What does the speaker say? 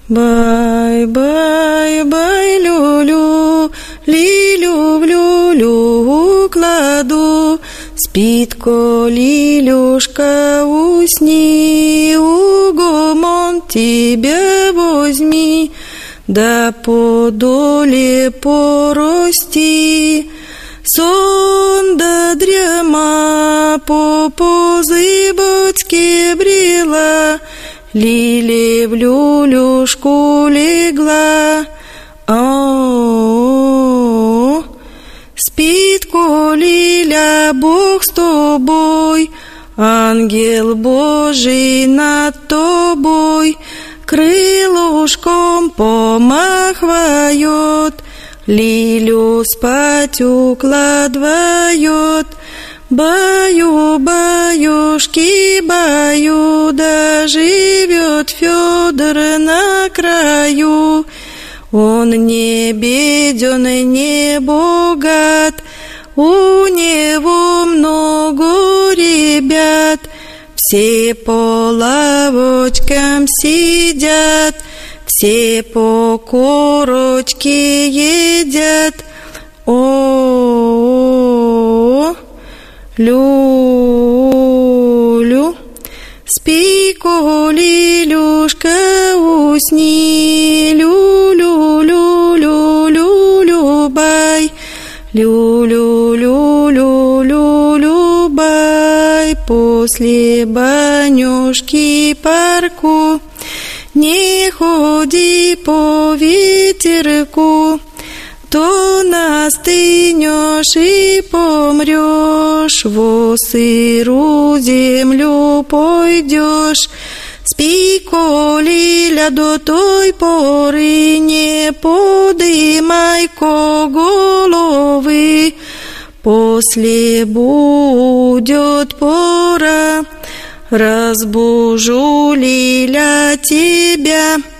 Бай-бай-бай, люлю, лилю в люлю кладу. Спит-ко, лилюшка, усни, угомон тебя возьми, да подоле порости. Сон да дрема по позыбочке брела, лиле в люлюшку легла. О, спит-ко, лиля, Бог с тобой, ангел Божий над тобой, крылышком помахивает, лилю спать укладывает. Баю, баюшки, баю, да живет Федор на краю. Он не беден, не богат, у него много ребят, все по лавочкам сидят, все по корочке едят. О, люлю, спи-ко, лилюшка, усни, люлю-люлю-люлю-бай, люлю-люлю-люлю-бай. После банюшки парку не ходи по ветерку, то настынешь и помрешь, во сырую землю пойдешь. Спи-ко, лиля, до той поры не подымай-ко головы, после будет пора, разбужу, лиля, тебя.